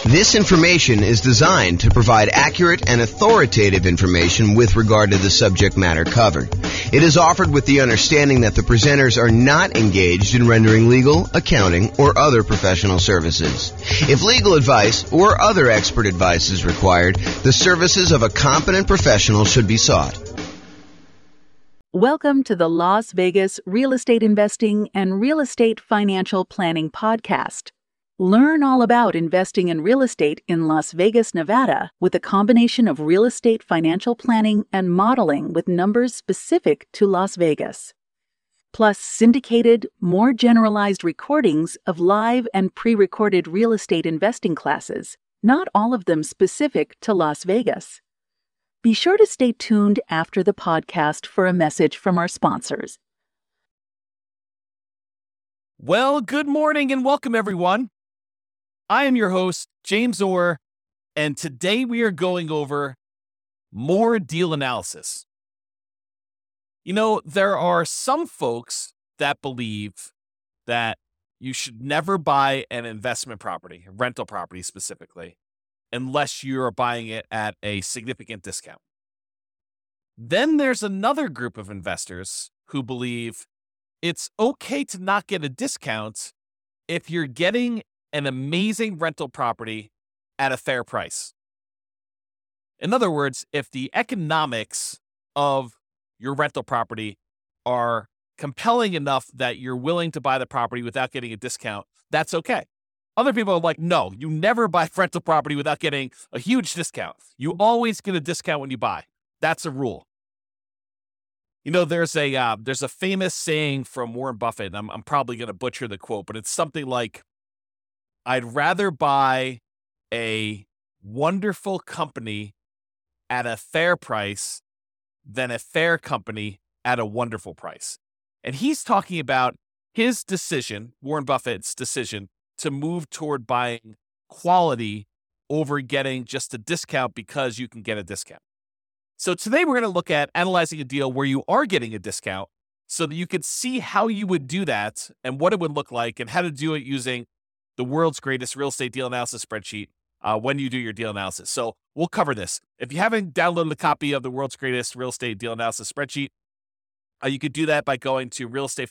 This information is designed to provide accurate and authoritative information with regard to the subject matter covered. It is offered with the understanding that the presenters are not engaged in rendering legal, accounting, or other professional services. If legal advice or other expert advice is required, the services of a competent professional should be sought. Welcome to the Las Vegas Real Estate Investing and Real Estate Financial Planning Podcast. Learn all about investing in real estate in Las Vegas, Nevada, with a combination of real estate financial planning and modeling with numbers specific to Las Vegas. Plus syndicated, more generalized recordings of live and pre-recorded real estate investing classes, not all of them specific to Las Vegas. Be sure to stay tuned after the podcast for a message from our sponsors. Well, good morning and welcome, everyone. I am your host, James Orr, and today we are going over more deal analysis. You know, there are some folks that believe that you should never buy an investment property, a rental property specifically, unless you're buying it at a significant discount. Then there's another group of investors who believe it's okay to not get a discount if you're getting an amazing rental property at a fair price. In other words, if the economics of your rental property are compelling enough that you're willing to buy the property without getting a discount, that's okay. Other people are like, no, you never buy rental property without getting a huge discount. You always get a discount when you buy. That's a rule. You know, there's a famous saying from Warren Buffett, and I'm probably going to butcher the quote, but it's something like, I'd rather buy a wonderful company at a fair price than a fair company at a wonderful price. And he's talking about his decision, Warren Buffett's decision, to move toward buying quality over getting just a discount because you can get a discount. So today we're going to look at analyzing a deal where you are getting a discount so that you can see how you would do that and what it would look like and how to do it using the world's greatest real estate deal analysis spreadsheet when you do your deal analysis. So we'll cover this. If you haven't downloaded a copy of the world's greatest real estate deal analysis spreadsheet, you could do that by going to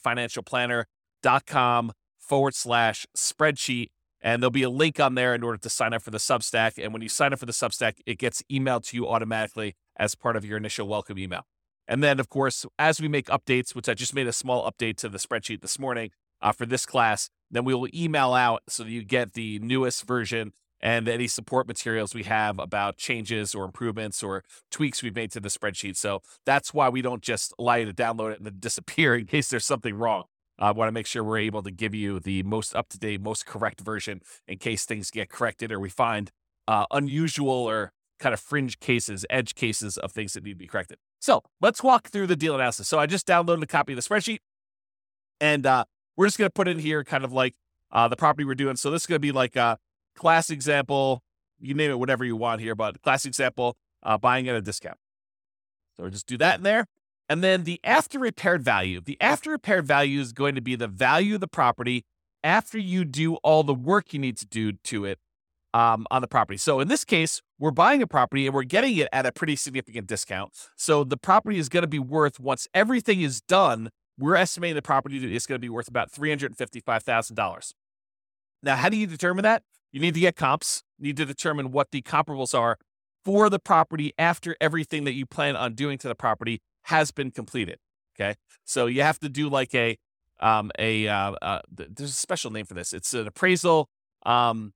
realestatefinancialplanner.com/spreadsheet. And there'll be a link on there in order to sign up for the Substack. And when you sign up for the Substack, it gets emailed to you automatically as part of your initial welcome email. And then, of course, as we make updates, which I just made a small update to the spreadsheet this morning for this class, then we will email out so that you get the newest version and any support materials we have about changes or improvements or tweaks we've made to the spreadsheet. So that's why we don't just allow you to download it and then disappear in case there's something wrong. I want to make sure we're able to give you the most up-to-date, most correct version in case things get corrected or we find unusual or kind of fringe cases, edge cases of things that need to be corrected. So let's walk through the deal analysis. So I just downloaded a copy of the spreadsheet, and we're just going to put in here kind of like the property we're doing. So this is going to be like a class example. You name it, whatever you want here, but class example, buying at a discount. So we'll just do that in there. And then the after repaired value. The after repaired value is going to be the value of the property after you do all the work you need to do to it on the property. So in this case, we're buying a property and we're getting it at a pretty significant discount. So the property is going to be worth, once everything is done, we're estimating the property is going to be worth about $355,000. Now, how do you determine that? You need to get comps. You need to determine what the comparables are for the property after everything that you plan on doing to the property has been completed. Okay, so you have to do like there's a special name for this. It's an appraisal. What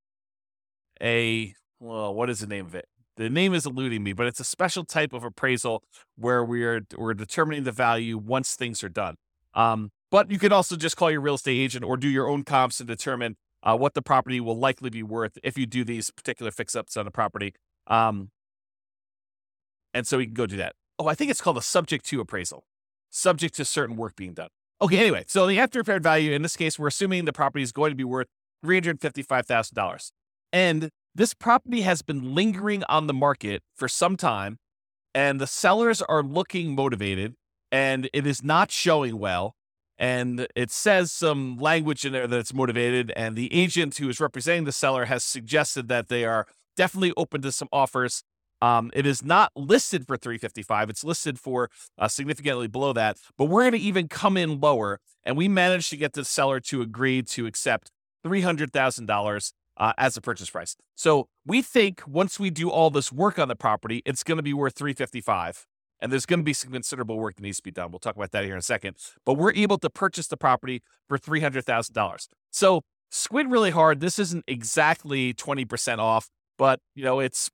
is the name of it? The name is eluding me, but it's a special type of appraisal where we're determining the value once things are done. But you can also just call your real estate agent or do your own comps and determine what the property will likely be worth if you do these particular fix-ups on the property. And so we can go do that. Oh, I think it's called a subject to appraisal, subject to certain work being done. Okay, anyway, so the after repaired value, in this case, we're assuming the property is going to be worth $355,000. And this property has been lingering on the market for some time, and the sellers are looking motivated, and it is not showing well. and it says some language in there that it's motivated, and the agent who is representing the seller has suggested that they are definitely open to some offers. It is not listed for $355. It's listed for significantly below that, but we're going to even come in lower, and we managed to get the seller to agree to accept $300,000 as a purchase price. So we think once we do all this work on the property, it's going to be worth $355. And there's going to be some considerable work that needs to be done. We'll talk about that here in a second. But we're able to purchase the property for $300,000. So squint really hard. This isn't exactly 20% off, but it's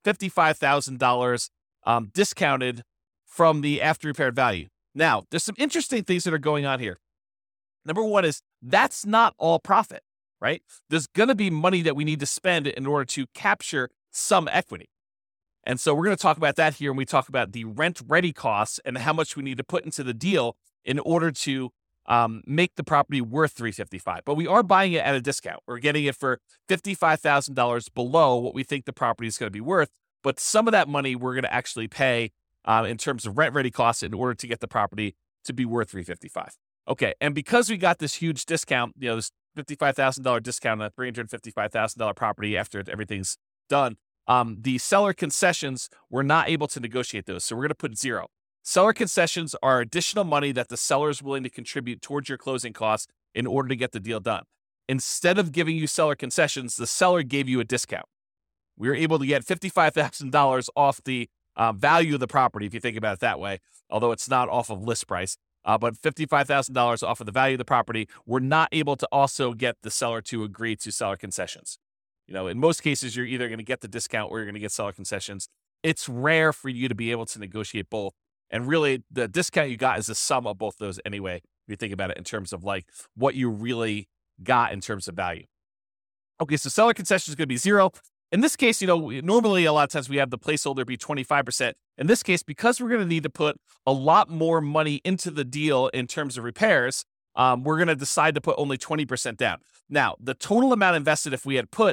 $55,000 discounted from the after repaired value. Now, there's some interesting things that are going on here. Number one is that's not all profit, right? There's going to be money that we need to spend in order to capture some equity. And so we're going to talk about that here when we talk about the rent-ready costs and how much we need to put into the deal in order to make the property worth $355. But we are buying it at a discount. We're getting it for $55,000 below what we think the property is going to be worth. But some of that money we're going to actually pay in terms of rent-ready costs in order to get the property to be worth $355. Okay, and because we got this huge discount, this $55,000 discount on a $355,000 property after everything's done, the seller concessions, we're not able to negotiate those. So we're going to put 0. Seller concessions are additional money that the seller is willing to contribute towards your closing costs in order to get the deal done. Instead of giving you seller concessions, the seller gave you a discount. We were able to get $55,000 off the value of the property, if you think about it that way, although it's not off of list price. But $55,000 off of the value of the property, we're not able to also get the seller to agree to seller concessions. In most cases, you're either going to get the discount or you're going to get seller concessions. It's rare for you to be able to negotiate both. And really, the discount you got is the sum of both those anyway, if you think about it in terms of like what you really got in terms of value. Okay, so seller concession is going to be 0. In this case, normally a lot of times we have the placeholder be 25%. In this case, because we're going to need to put a lot more money into the deal in terms of repairs, we're going to decide to put only 20% down. Now, the total amount invested, if we had put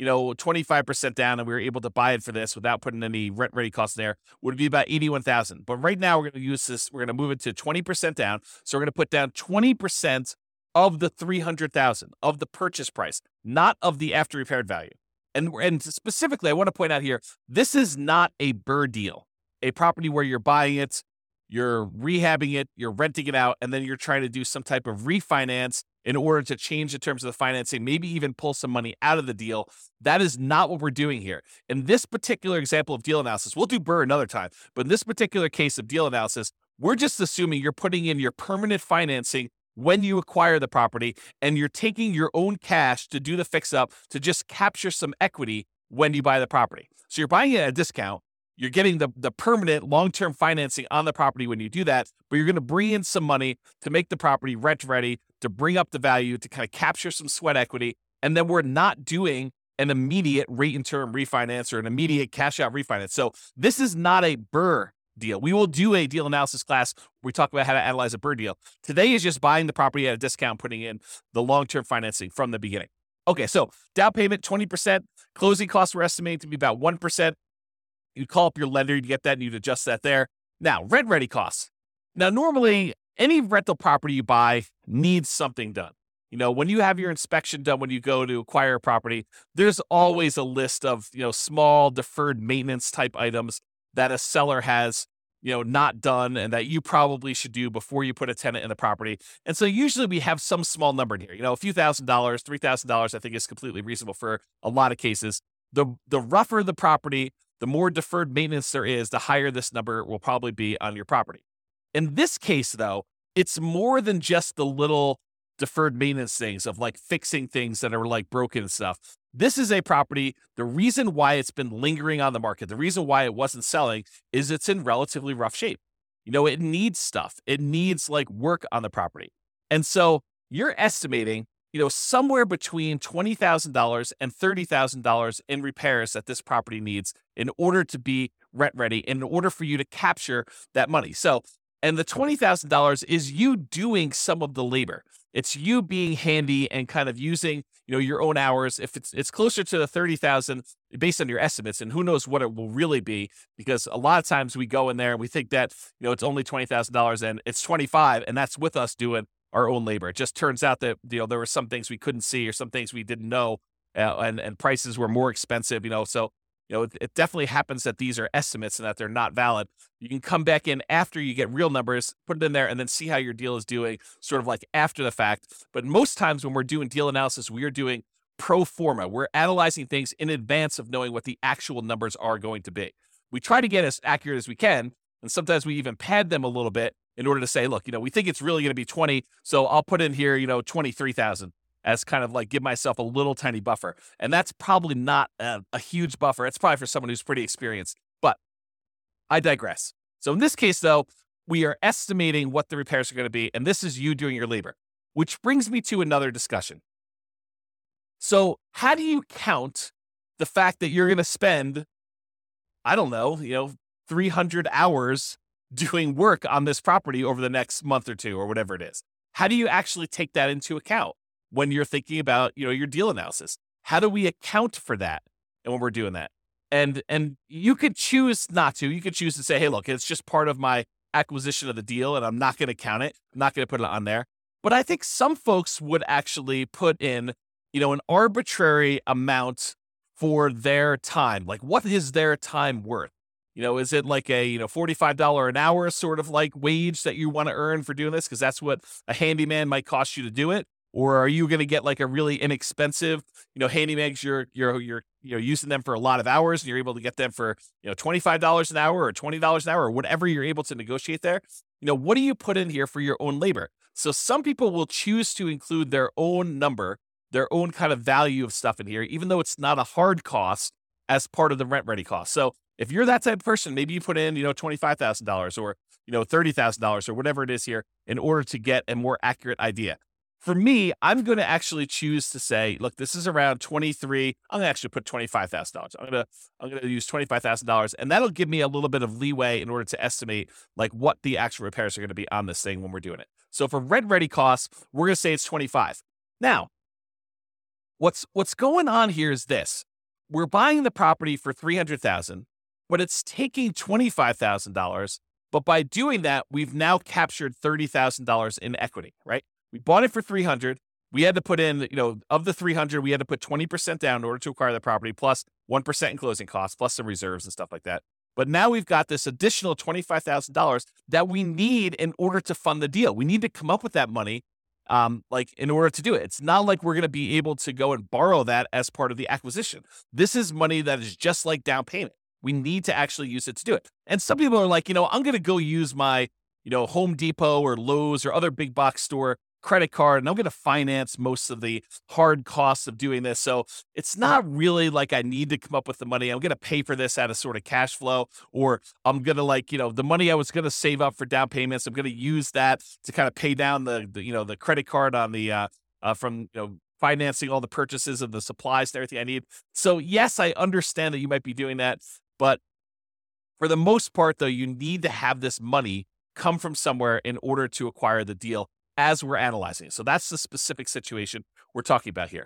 25% down and we were able to buy it for this without putting any rent ready costs there, would be about $81,000. But right now we're going to use this, we're going to move it to 20% down. So we're going to put down 20% of the $300,000 of the purchase price, not of the after repaired value. And specifically, I want to point out here, this is not a BRRRR deal, a property where you're buying it, you're rehabbing it, you're renting it out, and then you're trying to do some type of refinance in order to change the terms of the financing, maybe even pull some money out of the deal. That is not what we're doing here. In this particular example of deal analysis, we'll do BRRRR another time, but in this particular case of deal analysis, we're just assuming you're putting in your permanent financing when you acquire the property, and you're taking your own cash to do the fix-up to just capture some equity when you buy the property. So you're buying it at a discount. You're getting the permanent long-term financing on the property when you do that, but you're going to bring in some money to make the property rent-ready, to bring up the value, to kind of capture some sweat equity, and then we're not doing an immediate rate-and-term refinance or an immediate cash-out refinance. So this is not a BRRRR deal. We will do a deal analysis class where we talk about how to analyze a BRRRR deal. Today is just buying the property at a discount, putting in the long-term financing from the beginning. Okay, so down payment, 20%. Closing costs we're estimating to be about 1%. You'd call up your lender, you'd get that, and you'd adjust that there. Now, rent-ready costs. Now, normally, any rental property you buy needs something done. When you have your inspection done, when you go to acquire a property, there's always a list of, small deferred maintenance type items that a seller has, not done and that you probably should do before you put a tenant in the property. And so usually we have some small number in here, a few $1,000, $3,000, I think is completely reasonable for a lot of cases. The rougher the property, the more deferred maintenance there is, the higher this number will probably be on your property. In this case, though, it's more than just the little deferred maintenance things of like fixing things that are like broken and stuff. This is a property. The reason why it's been lingering on the market, the reason why it wasn't selling is it's in relatively rough shape. It needs stuff. It needs like work on the property. And so you're estimating, somewhere between $20,000 and $30,000 in repairs that this property needs in order to be rent ready, in order for you to capture that money. So, and the $20,000 is you doing some of the labor. It's you being handy and kind of using, your own hours. If it's closer to the $30,000 based on your estimates, and who knows what it will really be, because a lot of times we go in there and we think that, it's only $20,000 and it's $25,000, and that's with us doing our own labor. It just turns out that, there were some things we couldn't see or some things we didn't know, and prices were more expensive, so, it definitely happens that these are estimates and that they're not valid. You can come back in after you get real numbers, put it in there, and then see how your deal is doing sort of like after the fact. But most times when we're doing deal analysis, we are doing pro forma. We're analyzing things in advance of knowing what the actual numbers are going to be. We try to get as accurate as we can, and sometimes we even pad them a little bit in order to say, look, we think it's really going to be 20, so I'll put in here, 23,000 as kind of like give myself a little tiny buffer. And that's probably not a huge buffer. It's probably for someone who's pretty experienced, but I digress. So in this case, though, we are estimating what the repairs are going to be, and this is you doing your labor, which brings me to another discussion. So how do you count the fact that you're going to spend, I don't know, 300 hours doing work on this property over the next month or two or whatever it is? How do you actually take that into account when you're thinking about, your deal analysis? How do we account for that? And when we're doing that, and you could choose not to. You could choose to say, hey, look, it's just part of my acquisition of the deal, and I'm not going to count it. I'm not going to put it on there. But I think some folks would actually put in, an arbitrary amount for their time. Like, what is their time worth? Is it like a, $45 an hour sort of like wage that you want to earn for doing this? Because that's what a handyman might cost you to do it. Or are you going to get like a really inexpensive, handymans? You're using them for a lot of hours, and you're able to get them for, $25 an hour or $20 an hour or whatever you're able to negotiate there. What do you put in here for your own labor? So some people will choose to include their own number, their own kind of value of stuff in here, even though it's not a hard cost as part of the rent ready cost. So if you're that type of person, maybe you put in, $25,000 or, $30,000 or whatever it is here in order to get a more accurate idea. For me, I'm going to actually choose to say, look, this is around 23. I'm going to actually put $25,000. I'm going to use $25,000, and that'll give me a little bit of leeway in order to estimate like what the actual repairs are going to be on this thing when we're doing it. So for rent ready costs, we're going to say it's 25. Now, what's going on here is this: we're buying the property for $300,000, but it's taking $25,000. But by doing that, we've now captured $30,000 in equity, right? We bought it for $300,000. We had to put in, of the $300,000, we had to put 20% down in order to acquire the property, plus 1% in closing costs, plus some reserves and stuff like that. But now we've got this additional $25,000 that we need in order to fund the deal. We need to come up with that money, in order to do it. It's not like we're going to be able to go and borrow that as part of the acquisition. This is money that is just like down payment. We need to actually use it to do it. And some people are like, I'm going to go use my, Home Depot or Lowe's or other big box store credit card, and I'm going to finance most of the hard costs of doing this. So it's not really like I need to come up with the money. I'm going to pay for this out of sort of cash flow, or I'm going to the money I was going to save up for down payments, I'm going to use that to kind of pay down the credit card on the, from, financing all the purchases of the supplies and everything I need. So yes, I understand that you might be doing that, but for the most part though, you need to have this money come from somewhere in order to acquire the deal as we're analyzing it. So that's the specific situation we're talking about here.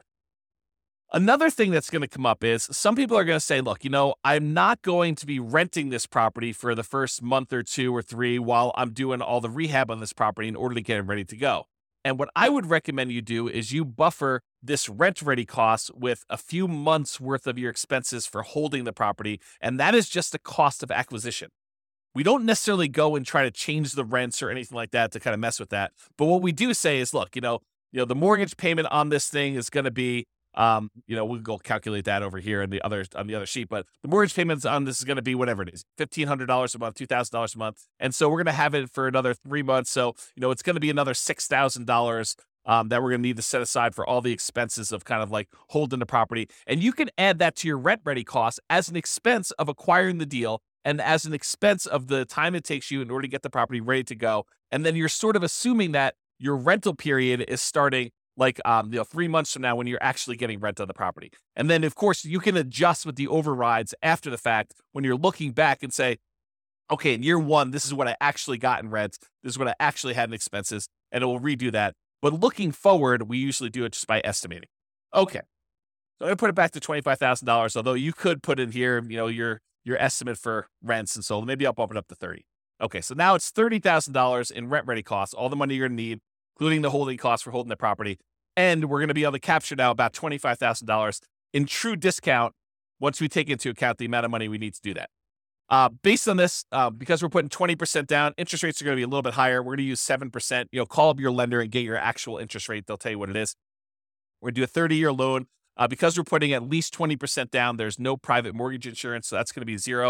Another thing that's going to come up is some people are going to say, look, I'm not going to be renting this property for the first month or 2 or 3 while I'm doing all the rehab on this property in order to get it ready to go. And what I would recommend you do is you buffer this rent ready cost with a few months worth of your expenses for holding the property. And that is just the cost of acquisition. We don't necessarily go and try to change the rents or anything like that to kind of mess with that. But what we do say is, look, the mortgage payment on this thing is going to be, we'll go calculate that over here on the other sheet. But the mortgage payments on this is going to be whatever it is, $1,500 a month, $2,000 a month. And so we're going to have it for another 3 months. So, it's going to be another $6,000 that we're going to need to set aside for all the expenses of kind of like holding the property. And you can add that to your rent ready costs as an expense of acquiring the deal and as an expense of the time it takes you in order to get the property ready to go. And then you're sort of assuming that your rental period is starting like 3 months from now when you're actually getting rent on the property. And then, of course, you can adjust with the overrides after the fact when you're looking back and say, okay, in year 1, this is what I actually got in rent. This is what I actually had in expenses, and it will redo that. But looking forward, we usually do it just by estimating. Okay, so I'm going to put it back to $25,000, although you could put in here, your estimate for rents, and so maybe I'll bump it up to 30. Okay, so now it's $30,000 in rent ready costs, all the money you're going to need including the holding costs for holding the property. And we're going to be able to capture now about $25,000 in true discount once we take into account the amount of money we need to do that. Based on this, because we're putting 20% down, interest rates are going to be a little bit higher. We're going to use 7%. Call up your lender and get your actual interest rate. They'll tell you what it is. We're going to do a 30-year loan. Because we're putting at least 20% down, there's no private mortgage insurance, so that's going to be zero.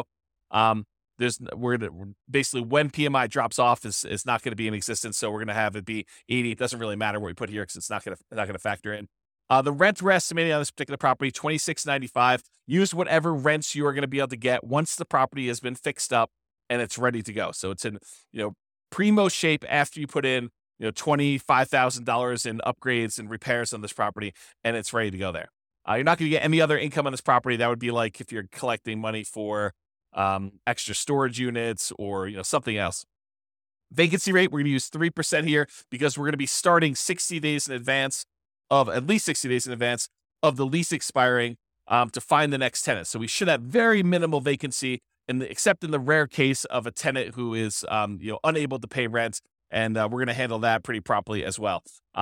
We're basically, when PMI drops off, is not going to be in existence. So we're going to have it be 80. It doesn't really matter what we put here because it's not going to factor in. The rent we're estimating on this particular property, $26.95. Use whatever rents you are going to be able to get once the property has been fixed up and it's ready to go. So it's in primo shape after you put in $25,000 in upgrades and repairs on this property, and it's ready to go there. You're not going to get any other income on this property. That would be like if you're collecting money for extra storage units or something else. Vacancy rate, we're going to use 3% here because we're going to be starting at least 60 days in advance of the lease expiring to find the next tenant. So we should have very minimal vacancy, except in the rare case of a tenant who is unable to pay rent. And we're going to handle that pretty promptly as well.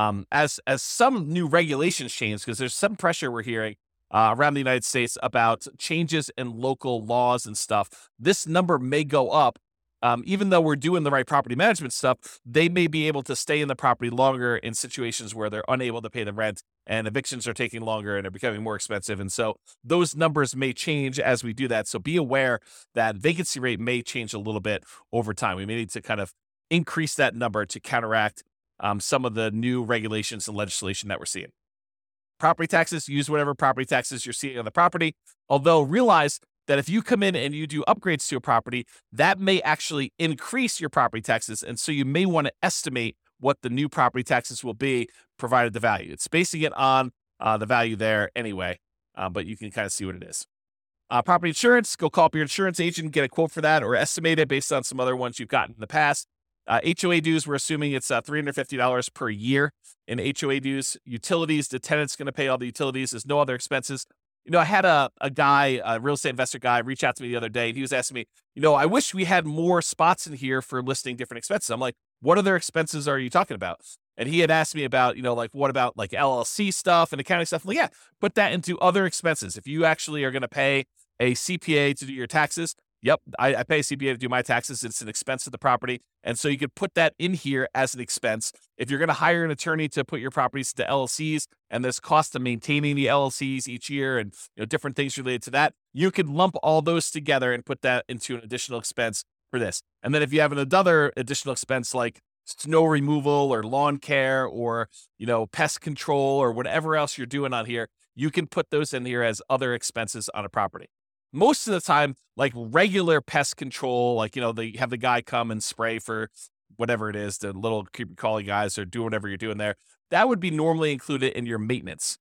As some new regulations change, because there's some pressure we're hearing around the United States about changes in local laws and stuff, this number may go up. Even though we're doing the right property management stuff, they may be able to stay in the property longer in situations where they're unable to pay the rent and evictions are taking longer and are becoming more expensive. And so those numbers may change as we do that. So be aware that vacancy rate may change a little bit over time. We may need to kind of increase that number to counteract some of the new regulations and legislation that we're seeing. Property taxes, use whatever property taxes you're seeing on the property. Although realize that if you come in and you do upgrades to a property, that may actually increase your property taxes. And so you may want to estimate what the new property taxes will be, provided the value. It's basing it on the value there anyway, but you can kind of see what it is. Property insurance, go call up your insurance agent, get a quote for that, or estimate it based on some other ones you've gotten in the past. HOA dues, we're assuming it's $350 per year in HOA dues. Utilities, the tenant's going to pay all the utilities. There's no other expenses. I had a guy, a real estate investor guy, reach out to me the other day. And he was asking me, I wish we had more spots in here for listing different expenses. I'm like, what other expenses are you talking about? And he had asked me about, what about like LLC stuff and accounting stuff? I'm like, yeah, put that into other expenses. If you actually are going to pay a CPA to do your taxes, yep, I pay a CPA to do my taxes. It's an expense of the property. And so you could put that in here as an expense. If you're going to hire an attorney to put your properties to LLCs and there's cost of maintaining the LLCs each year and different things related to that, you could lump all those together and put that into an additional expense for this. And then if you have another additional expense like snow removal or lawn care or, pest control or whatever else you're doing on here, you can put those in here as other expenses on a property. Most of the time, like regular pest control, like, they have the guy come and spray for whatever it is, the little creepy crawly guys or do whatever you're doing there. That would be normally included in your maintenance.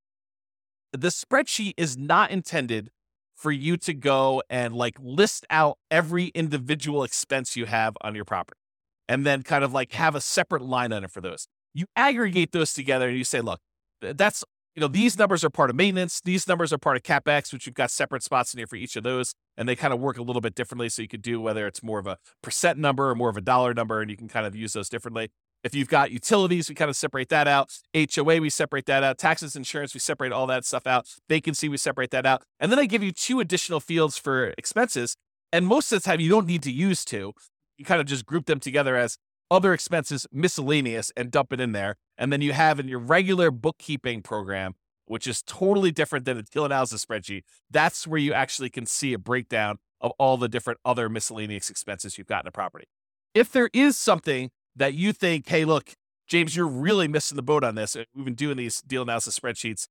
The spreadsheet is not intended for you to go and like list out every individual expense you have on your property and then kind of like have a separate line item for those. You aggregate those together and you say, look, that's, these numbers are part of maintenance. These numbers are part of CapEx, which you've got separate spots in here for each of those. And they kind of work a little bit differently. So you could do whether it's more of a percent number or more of a dollar number, and you can kind of use those differently. If you've got utilities, we kind of separate that out. HOA, we separate that out. Taxes, insurance, we separate all that stuff out. Vacancy, we separate that out. And then I give you 2 additional fields for expenses. And most of the time, you don't need to use 2. You kind of just group them together as other expenses, miscellaneous, and dump it in there. And then you have in your regular bookkeeping program, which is totally different than a deal analysis spreadsheet. That's where you actually can see a breakdown of all the different other miscellaneous expenses you've got in a property. If there is something that you think, hey, look, James, you're really missing the boat on this. We've been doing these deal analysis spreadsheets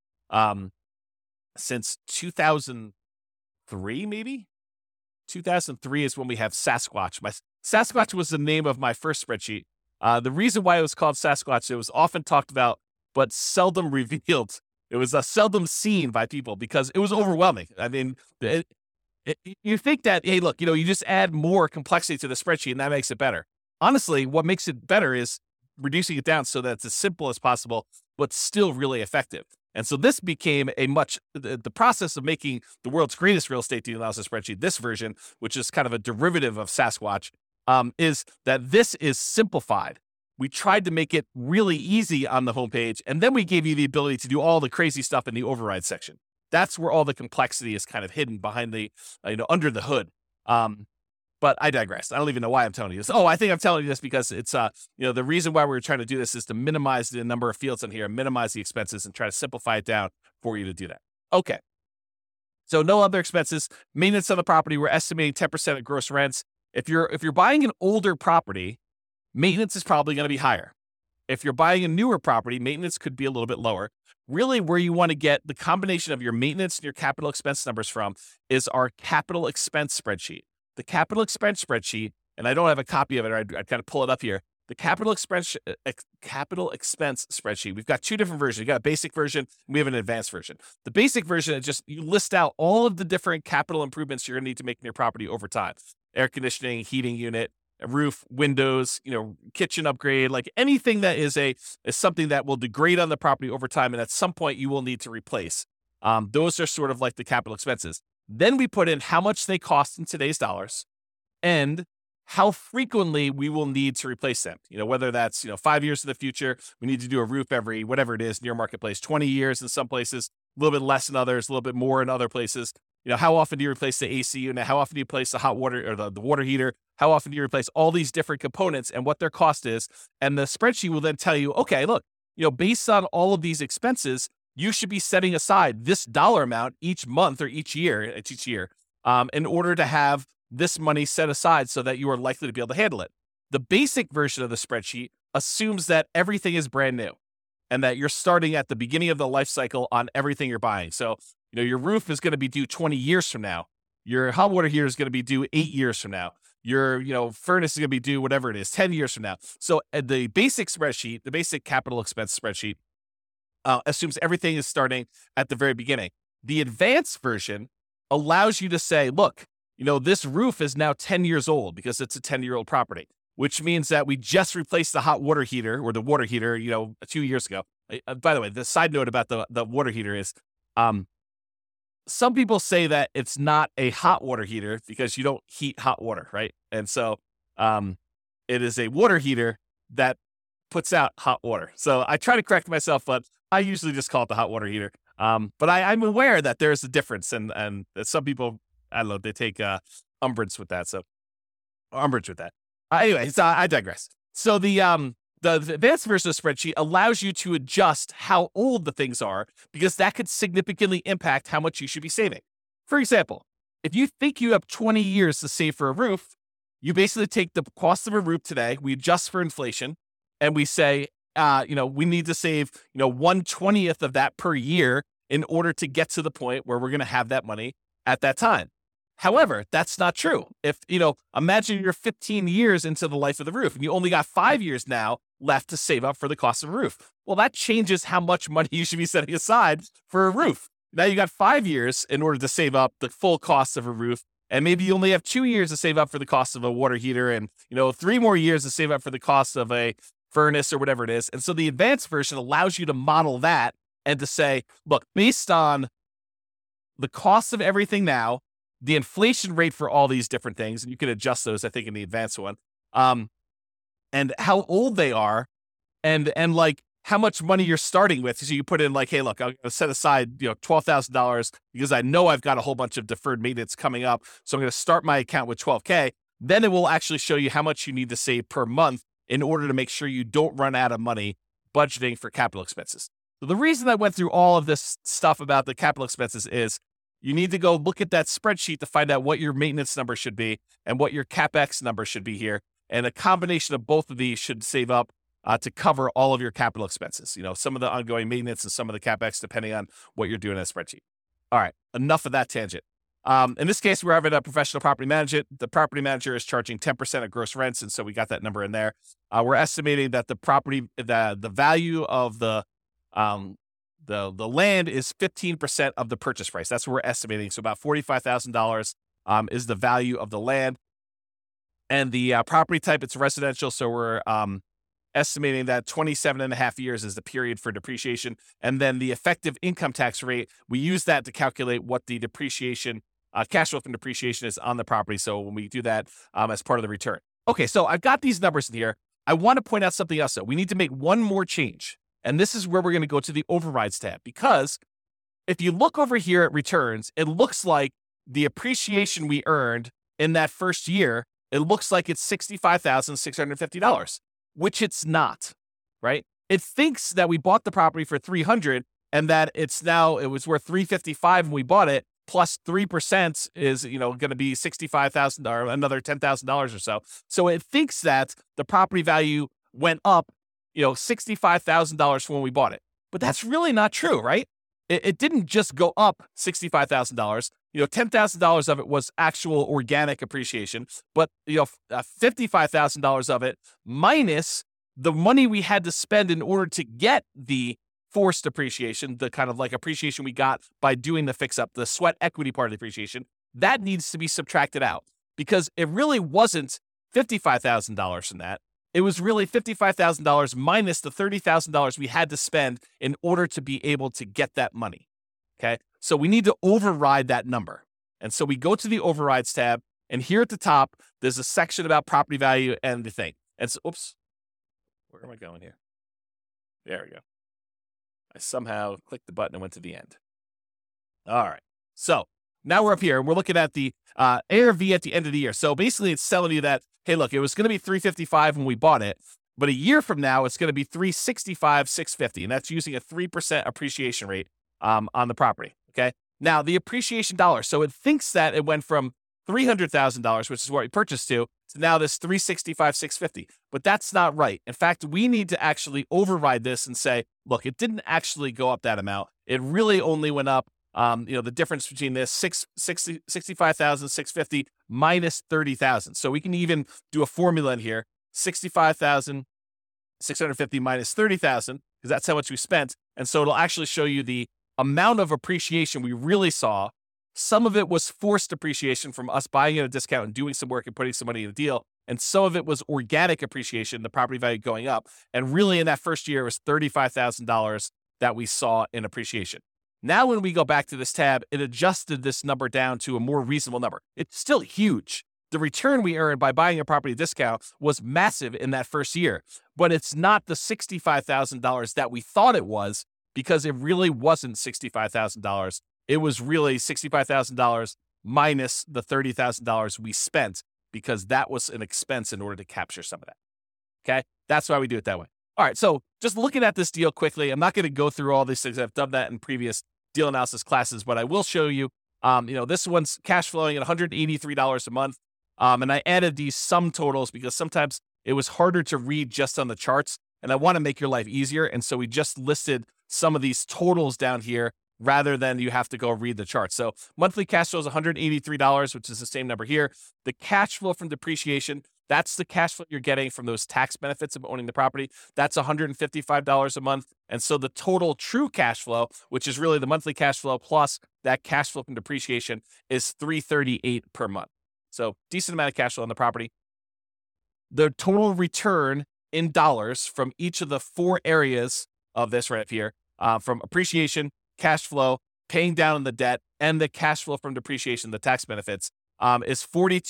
since 2003, maybe? 2003 is when we have Sasquatch. Sasquatch was the name of my first spreadsheet. The reason why it was called Sasquatch, it was often talked about, but seldom revealed. It was seldom seen by people because it was overwhelming. I mean, you think that, hey, look, you just add more complexity to the spreadsheet and that makes it better. Honestly, what makes it better is reducing it down so that it's as simple as possible, but still really effective. And so this became the process of making the world's greatest real estate deal analysis spreadsheet, this version, which is kind of a derivative of Sasquatch, is that this is simplified. we tried to make it really easy on the homepage, and then we gave you the ability to do all the crazy stuff in the override section. That's where all the complexity is kind of hidden behind the, under the hood. But I digress. I don't even know why I'm telling you this. Oh, I think I'm telling you this because it's, the reason why we're trying to do this is to minimize the number of fields in here, minimize the expenses, and try to simplify it down for you to do that. Okay. So no other expenses. Maintenance on the property, we're estimating 10% of gross rents. If you're buying an older property, maintenance is probably going to be higher. If you're buying a newer property, maintenance could be a little bit lower. Really, where you want to get the combination of your maintenance and your capital expense numbers from is our capital expense spreadsheet. The capital expense spreadsheet, and I don't have a copy of it, I'd kind of pull it up here. The capital expense spreadsheet, we've got two different versions. We've got a basic version, and we have an advanced version. The basic version is just, you list out all of the different capital improvements you're going to need to make in your property over time. Air conditioning, heating unit, a roof, windows, kitchen upgrade, like anything that is something that will degrade on the property over time, and at some point you will need to replace. Those are sort of like the capital expenses. Then we put in how much they cost in today's dollars and how frequently we will need to replace them. Whether that's, 5 years in the future, we need to do a roof every, whatever it is, near marketplace, 20 years in some places, a little bit less in others, a little bit more in other places. How often do you replace the AC unit? How often do you replace the hot water or the water heater? How often do you replace all these different components and what their cost is? And the spreadsheet will then tell you, okay, look, based on all of these expenses, you should be setting aside this dollar amount each month or each year, in order to have this money set aside so that you are likely to be able to handle it. The basic version of the spreadsheet assumes that everything is brand new and that you're starting at the beginning of the life cycle on everything you're buying. So, your roof is going to be due 20 years from now. Your hot water heater is going to be due 8 years from now. Your, furnace is going to be due whatever it is, 10 years from now. So the basic spreadsheet, the basic capital expense spreadsheet, assumes everything is starting at the very beginning. The advanced version allows you to say, look, this roof is now 10 years old because it's a 10-year-old property, which means that we just replaced the hot water heater or the water heater, 2 years ago. By the way, the side note about the water heater is, some people say that it's not a hot water heater because you don't heat hot water, right? And so it is a water heater that puts out hot water. So I try to correct myself, but I usually just call it the hot water heater. But I'm aware that there's a difference, and some people, I don't know, they take umbrage with that. Anyway, so I digress. So the advanced version of the spreadsheet allows you to adjust how old the things are because that could significantly impact how much you should be saving. For example, if you think you have 20 years to save for a roof, you basically take the cost of a roof today, we adjust for inflation, and we say, we need to save, 1/20th of that per year in order to get to the point where we're going to have that money at that time. However, that's not true. If, imagine you're 15 years into the life of the roof and you only got 5 years now left to save up for the cost of a roof. Well, that changes how much money you should be setting aside for a roof. Now you got 5 years in order to save up the full cost of a roof. And maybe you only have 2 years to save up for the cost of a water heater and, 3 more years to save up for the cost of a furnace or whatever it is. And so the advanced version allows you to model that and to say, look, based on the cost of everything now, the inflation rate for all these different things, and you can adjust those, I think, in the advanced one, and how old they are, and like how much money you're starting with. So you put in like, hey, look, I'm going to set aside, $12,000 because I know I've got a whole bunch of deferred maintenance coming up. So I'm going to start my account with $12K. Then it will actually show you how much you need to save per month in order to make sure you don't run out of money budgeting for capital expenses. So the reason I went through all of this stuff about the capital expenses is you need to go look at that spreadsheet to find out what your maintenance number should be and what your CapEx number should be here. And a combination of both of these should save up to cover all of your capital expenses. Some of the ongoing maintenance and some of the CapEx, depending on what you're doing in that spreadsheet. All right, enough of that tangent. In this case, we're having a professional property manager. The property manager is charging 10% of gross rents, and so we got that number in there. We're estimating that the value of the land is 15% of the purchase price. That's what we're estimating. So about $45,000 is the value of the land. And the property type, it's residential. So we're estimating that 27.5 years is the period for depreciation. And then the effective income tax rate, we use that to calculate what the depreciation, cash flow from depreciation is on the property. So when we do that as part of the return. Okay, so I've got these numbers in here. I want to point out something else, though. We need to make one more change. And this is where we're going to go to the overrides tab, because if you look over here at returns, it looks like the appreciation we earned in that first year, it looks like it's $65,650, which it's not, right? It thinks that we bought the property for $300 and that it was worth $355 when we bought it, plus 3% is, going to be $65,000 or another $10,000 or so. So it thinks that the property value went up, $65,000 from when we bought it. But that's really not true, right? It didn't just go up $65,000. $10,000 of it was actual organic appreciation, but $55,000 of it minus the money we had to spend in order to get the forced appreciation, the kind of like appreciation we got by doing the fix up, the sweat equity part of the appreciation, that needs to be subtracted out, because it really wasn't $55,000 from that. It was really $55,000 minus the $30,000 we had to spend in order to be able to get that money. Okay. So we need to override that number. And so we go to the overrides tab, and here at the top, there's a section about property value and the thing. And so, oops, where am I going here? There we go. I somehow clicked the button and went to the end. All right. So now we're up here and we're looking at the ARV at the end of the year. So basically it's telling you that, hey, look, it was going to be $355 when we bought it, but a year from now, it's going to be $365,650. And that's using a 3% appreciation rate on the property. Okay. Now the appreciation dollar. So it thinks that it went from $300,000, which is what we purchased to now this $365,650. But that's not right. In fact, we need to actually override this and say, look, it didn't actually go up that amount. It really only went up, the difference between this $65,650 minus $30,000. So we can even do a formula in here, $65,650 minus $30,000, because that's how much we spent. And so it'll actually show you the amount of appreciation we really saw. Some of it was forced appreciation from us buying at a discount and doing some work and putting some money in the deal. And some of it was organic appreciation, the property value going up. And really in that first year, it was $35,000 that we saw in appreciation. Now, when we go back to this tab, it adjusted this number down to a more reasonable number. It's still huge. The return we earned by buying a property discount was massive in that first year, but it's not the $65,000 that we thought it was, because it really wasn't $65,000. It was really $65,000 minus the $30,000 we spent, because that was an expense in order to capture some of that. Okay. That's why we do it that way. All right. So just looking at this deal quickly, I'm not going to go through all these things. I've done that in previous deal analysis classes, but I will show you, this one's cash flowing at $183 a month. And I added these sum totals because sometimes it was harder to read just on the charts, and I want to make your life easier. And so we just listed some of these totals down here rather than you have to go read the chart. So monthly cash flow is $183, which is the same number here. The cash flow from depreciation, that's the cash flow you're getting from those tax benefits of owning the property. That's $155 a month. And so the total true cash flow, which is really the monthly cash flow plus that cash flow from depreciation, is $338 per month. So decent amount of cash flow on the property. The total return in dollars from each of the four areas of this right here, from appreciation, cash flow, paying down on the debt, and the cash flow from depreciation, the tax benefits, is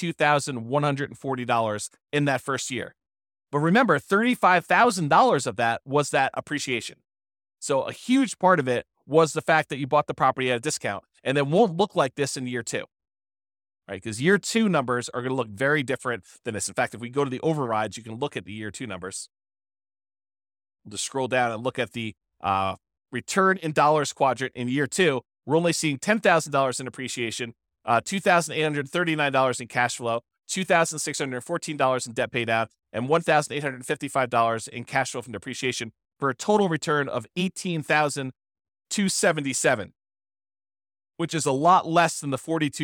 $42,140 in that first year. But remember, $35,000 of that was that appreciation. So a huge part of it was the fact that you bought the property at a discount, and it won't look like this in year two, right? Because year two numbers are going to look very different than this. In fact, if we go to the overrides, you can look at the year two numbers. We'll just scroll down and look at the return in dollars quadrant in year two. We're only seeing $10,000 in appreciation, $2,839 in cash flow, $2,614 in debt paid out, and $1,855 in cash flow from depreciation, for a total return of $18,277, which is a lot less than the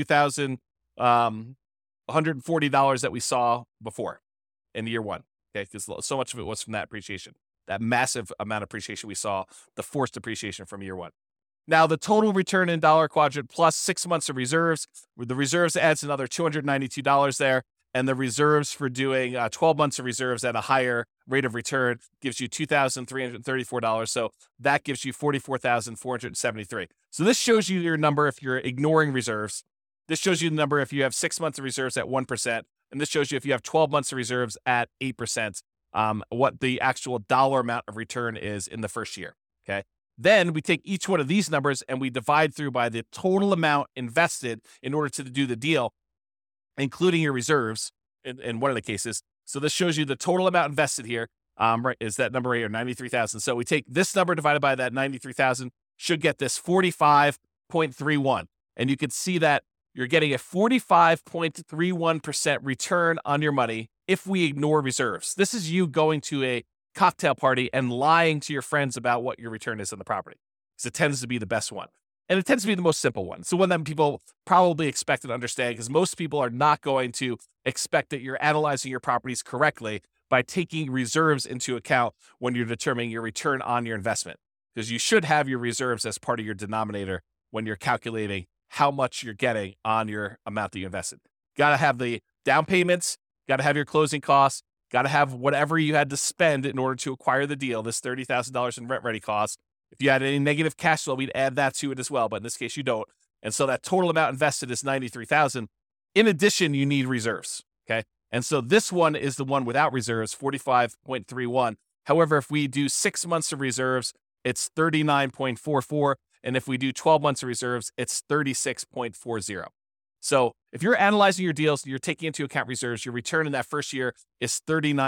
$42,140 that we saw before in year one. Okay, because so much of it was from that appreciation, that massive amount of appreciation we saw, the forced appreciation from year one. Now, the total return in dollar quadrant plus 6 months of reserves, the reserves adds another $292 there, and the reserves for doing 12 months of reserves at a higher rate of return gives you $2,334. So that gives you $44,473. So this shows you your number if you're ignoring reserves. This shows you the number if you have 6 months of reserves at 1%, and this shows you if you have 12 months of reserves at 8%. what the actual dollar amount of return is in the first year. Okay. Then we take each one of these numbers and we divide through by the total amount invested in order to do the deal, including your reserves in one of the cases. So this shows you the total amount invested here. Right, is that number right here, 93,000. So we take this number divided by that 93,000, should get this 45.31. And you can see that you're getting a 45.31% return on your money if we ignore reserves. This is you going to a cocktail party and lying to your friends about what your return is on the property, because it tends to be the best one. And it tends to be the most simple one. So one that people probably expect and understand, because most people are not going to expect that you're analyzing your properties correctly by taking reserves into account when you're determining your return on your investment, because you should have your reserves as part of your denominator when you're calculating how much you're getting on your amount that you invested. Got to have the down payments, got to have your closing costs, got to have whatever you had to spend in order to acquire the deal, this $30,000 in rent ready costs. If you had any negative cash flow, we'd add that to it as well, but in this case you don't. And so that total amount invested is $93,000. In addition, you need reserves, okay? And so this one is the one without reserves, 45.31. However, if we do 6 months of reserves, it's 39.44. And if we do 12 months of reserves, it's 36.40. So if you're analyzing your deals, you're taking into account reserves, your return in that first year is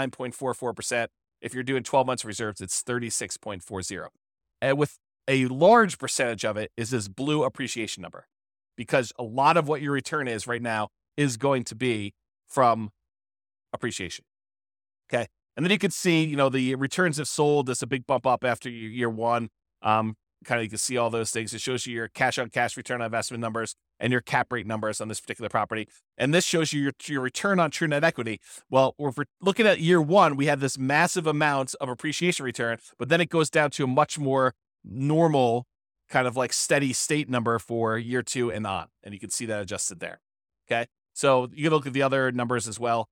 39.44%. If you're doing 12 months of reserves, it's 36.40. And with a large percentage of it is this blue appreciation number, because a lot of what your return is right now is going to be from appreciation. Okay. And then you can see, the returns have sold. There's a big bump up after year one. You can see all those things. It shows you your cash on cash return on investment numbers and your cap rate numbers on this particular property. And this shows you your return on true net equity. Well, if we're looking at year one, we had this massive amount of appreciation return, but then it goes down to a much more normal kind of like steady state number for year two and on. And you can see that adjusted there. Okay. So you can look at the other numbers as well.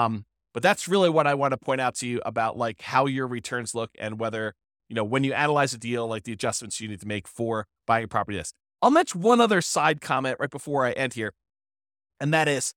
But that's really what I want to point out to you about like how your returns look and whether, when you analyze a deal, like the adjustments you need to make for buying a property. This. I'll mention one other side comment right before I end here. And that is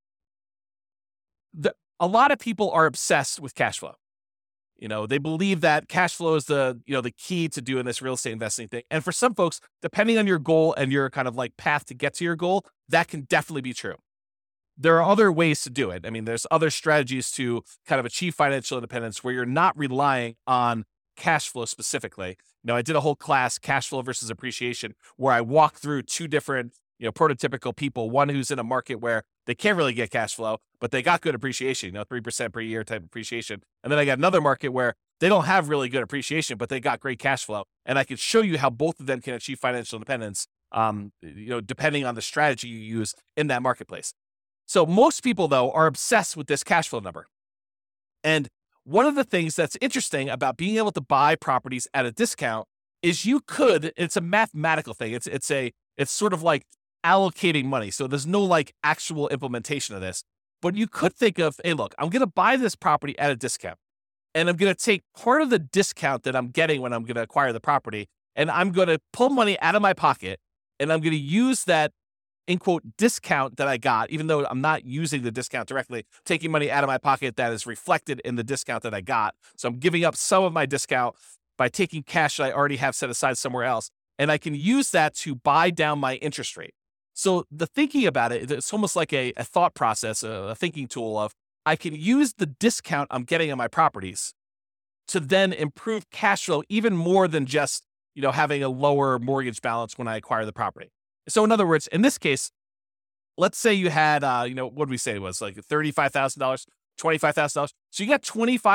a lot of people are obsessed with cash flow. They believe that cash flow is the key to doing this real estate investing thing. And for some folks, depending on your goal and your kind of like path to get to your goal, that can definitely be true. There are other ways to do it. I mean, there's other strategies to kind of achieve financial independence where you're not relying on cash flow specifically. I did a whole class, cash flow versus appreciation, where I walked through two different, prototypical people. One who's in a market where they can't really get cash flow, but they got good appreciation, 3% per year type appreciation. And then I got another market where they don't have really good appreciation, but they got great cash flow. And I can show you how both of them can achieve financial independence, depending on the strategy you use in that marketplace. So most people, though, are obsessed with this cash flow number. And one of the things that's interesting about being able to buy properties at a discount is it's a mathematical thing. It's sort of like allocating money. So there's no like actual implementation of this, but you could think of, hey, look, I'm going to buy this property at a discount and I'm going to take part of the discount that I'm getting when I'm going to acquire the property. And I'm going to pull money out of my pocket and I'm going to use that in quote discount that I got, even though I'm not using the discount directly, taking money out of my pocket that is reflected in the discount that I got. So I'm giving up some of my discount by taking cash that I already have set aside somewhere else. And I can use that to buy down my interest rate. So the thinking about it, it's almost like a thought process, a thinking tool of I can use the discount I'm getting on my properties to then improve cash flow even more than just, having a lower mortgage balance when I acquire the property. So in other words, in this case, let's say you had, what did we say it was like $35,000, $25,000. So you got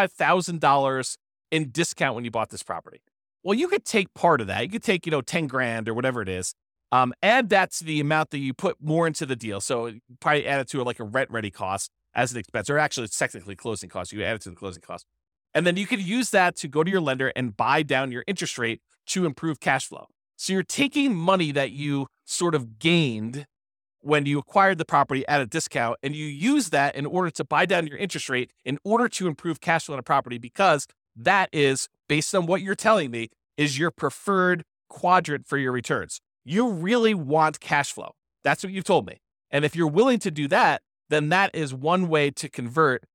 $25,000 in discount when you bought this property. Well, you could take part of that. You could take, 10 grand or whatever it is. Add that to the amount that you put more into the deal. So you probably add it to like a rent ready cost as an expense, or actually it's technically closing cost. You add it to the closing cost. And then you could use that to go to your lender and buy down your interest rate to improve cash flow. So you're taking money that you sort of gained when you acquired the property at a discount, and you use that in order to buy down your interest rate in order to improve cash flow on a property, because that is, based on what you're telling me, is your preferred quadrant for your returns. You really want cash flow. That's what you've told me. And if you're willing to do that, then that is one way to convert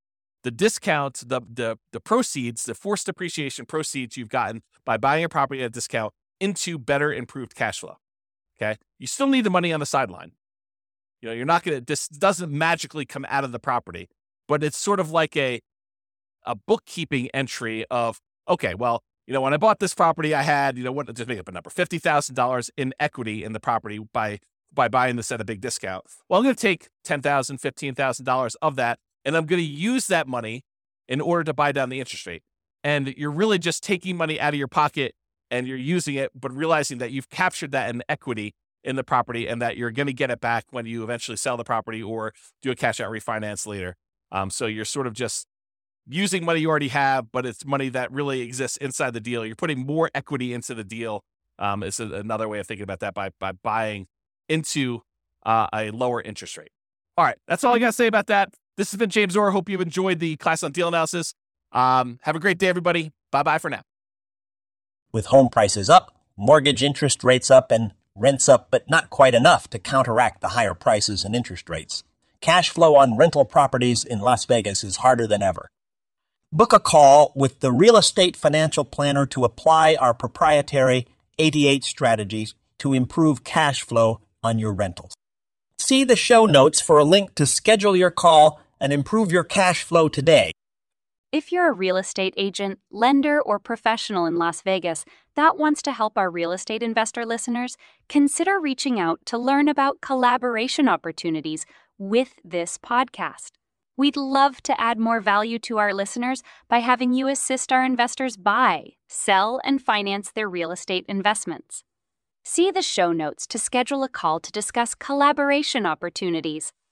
the discount, the proceeds, the forced depreciation proceeds you've gotten by buying a property at a discount into better improved cash flow. Okay. You still need the money on the sideline. You're not going to, this doesn't magically come out of the property, but it's sort of like a bookkeeping entry of, okay, well, when I bought this property, I had, just make up a number, $50,000 in equity in the property by buying this at a big discount. Well, I'm going to take $10,000, $15,000 of that, and I'm going to use that money in order to buy down the interest rate. And you're really just taking money out of your pocket and you're using it, but realizing that you've captured that in equity in the property and that you're going to get it back when you eventually sell the property or do a cash out refinance later. So you're sort of just using money you already have, but it's money that really exists inside the deal. You're putting more equity into the deal. Is another way of thinking about that by buying into a lower interest rate. All right, that's all I got to say about that. This has been James Orr. Hope you've enjoyed the class on deal analysis. Have a great day, everybody. Bye-bye for now. With home prices up, mortgage interest rates up, and rents up, but not quite enough to counteract the higher prices and interest rates, cash flow on rental properties in Las Vegas is harder than ever. Book a call with the Real Estate Financial Planner to apply our proprietary 88 strategies to improve cash flow on your rentals. See the show notes for a link to schedule your call and improve your cash flow today. If you're a real estate agent, lender, or professional in Las Vegas that wants to help our real estate investor listeners, consider reaching out to learn about collaboration opportunities with this podcast. We'd love to add more value to our listeners by having you assist our investors buy, sell, and finance their real estate investments. See the show notes to schedule a call to discuss collaboration opportunities.